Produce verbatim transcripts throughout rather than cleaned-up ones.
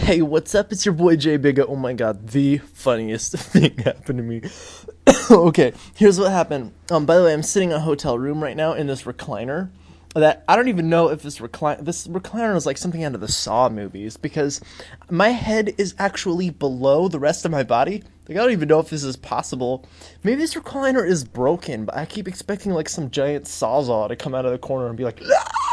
Hey, what's up? It's your boy Jay Bigga. Oh my god, the funniest thing happened to me. Okay, here's what happened. Um, by the way, I'm sitting in a hotel room right now in this recliner. That I don't even know if this recliner this recliner is like something out of the Saw movies, because my head is actually below the rest of my body. Like, I don't even know if this is possible. Maybe this recliner is broken, but I keep expecting like some giant sawzall to come out of the corner and be like,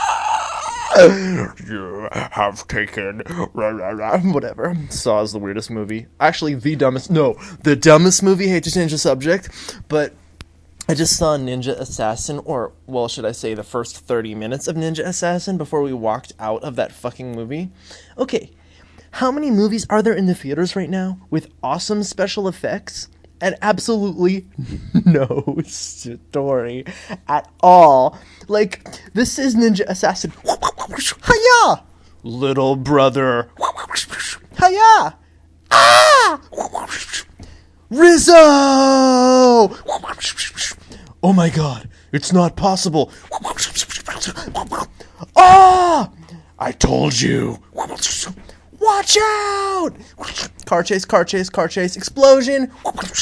you have taken whatever. Saw is the weirdest movie. Actually, the dumbest. No, the dumbest movie. Hate to change the subject, but I just saw Ninja Assassin, or, well, should I say the first thirty minutes of Ninja Assassin before we walked out of that fucking movie. Okay, how many movies are there in the theaters right now with awesome special effects and absolutely no story at all? Like, this is Ninja Assassin. Hiya! Little brother. Hiya! Ah! Rizzo! Oh my god, it's not possible. Ah! I told you. Watch out! Car chase, car chase, car chase, explosion.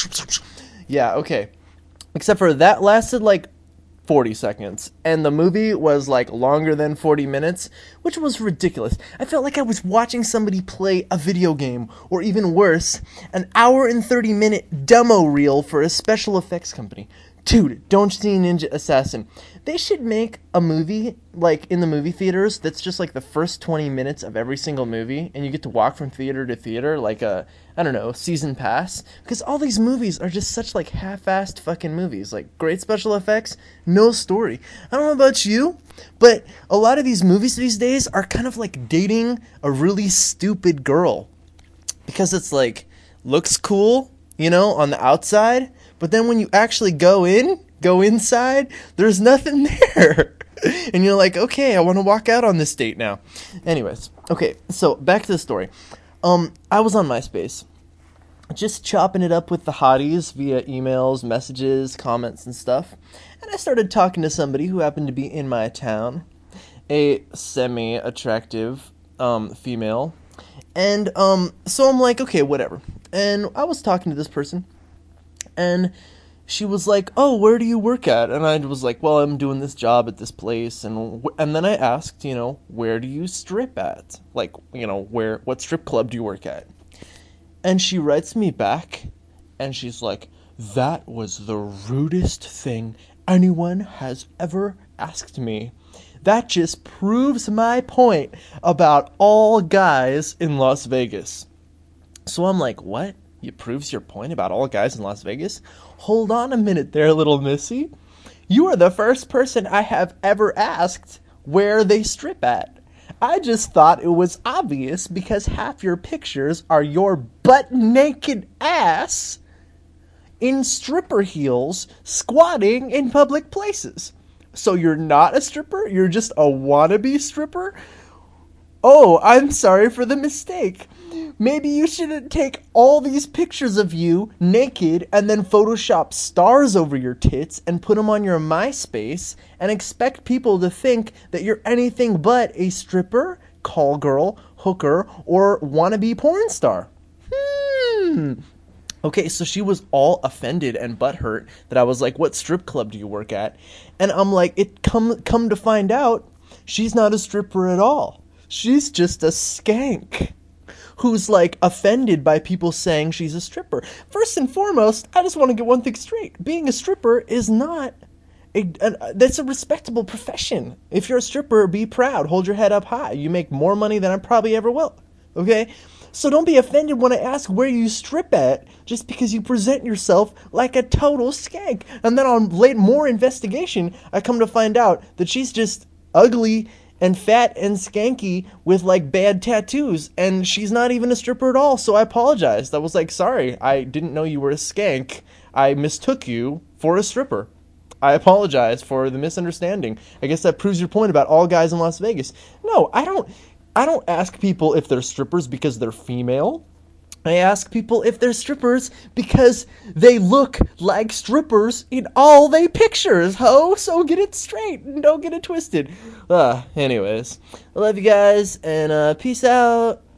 Yeah, okay. Except for that lasted like forty seconds, and the movie was like longer than forty minutes, which was ridiculous. I felt like I was watching somebody play a video game, or even worse, an hour and thirty minute demo reel for a special effects company. Dude, don't see Ninja Assassin. They should make a movie, like, in the movie theaters that's just, like, the first twenty minutes of every single movie, and you get to walk from theater to theater, like a, I don't know, season pass. Because all these movies are just such, like, half-assed fucking movies. Like, great special effects, no story. I don't know about you, but a lot of these movies these days are kind of like dating a really stupid girl. Because it's, like, looks cool, you know, on the outside, but then when you actually go in, go inside, there's nothing there. And you're like, okay, I want to walk out on this date now. Anyways, okay, so back to the story. Um, I was on MySpace, just chopping it up with the hotties via emails, messages, comments, and stuff. And I started talking to somebody who happened to be in my town, a semi-attractive um, female. And um, so I'm like, okay, whatever. And I was talking to this person, and she was like, oh, where do you work at? And I was like, well, I'm doing this job at this place. And and then I asked, you know, where do you strip at? Like, you know, where, what strip club do you work at? And she writes me back, and she's like, that was the rudest thing anyone has ever asked me. That just proves my point about all guys in Las Vegas. So I'm like, what? It proves your point about all guys in Las Vegas? Hold on a minute there, little missy. You are the first person I have ever asked where they strip at. I just thought it was obvious because half your pictures are your butt-naked ass in stripper heels squatting in public places. So you're not a stripper? You're just a wannabe stripper? Oh, I'm sorry for the mistake. Maybe you shouldn't take all these pictures of you naked and then Photoshop stars over your tits and put them on your MySpace and expect people to think that you're anything but a stripper, call girl, hooker, or wannabe porn star. Hmm. Okay, so she was all offended and butthurt that I was like, what strip club do you work at? And I'm like, it come come to find out, she's not a stripper at all. She's just a skank who's, like, offended by people saying she's a stripper. First and foremost, I just want to get one thing straight. Being a stripper is not a, a... That's a respectable profession. If you're a stripper, be proud. Hold your head up high. You make more money than I probably ever will. Okay? So don't be offended when I ask where you strip at just because you present yourself like a total skank. And then on late more investigation, I come to find out that she's just ugly and fat and skanky with, like, bad tattoos, and she's not even a stripper at all, so I apologized. I was like, sorry, I didn't know you were a skank. I mistook you for a stripper. I apologize for the misunderstanding. I guess that proves your point about all guys in Las Vegas. No, I don't, I don't ask people if they're strippers because they're female. I ask people if they're strippers because they look like strippers in all they pictures, ho! So get it straight and don't get it twisted. Uh, anyways, I love you guys, and uh, peace out.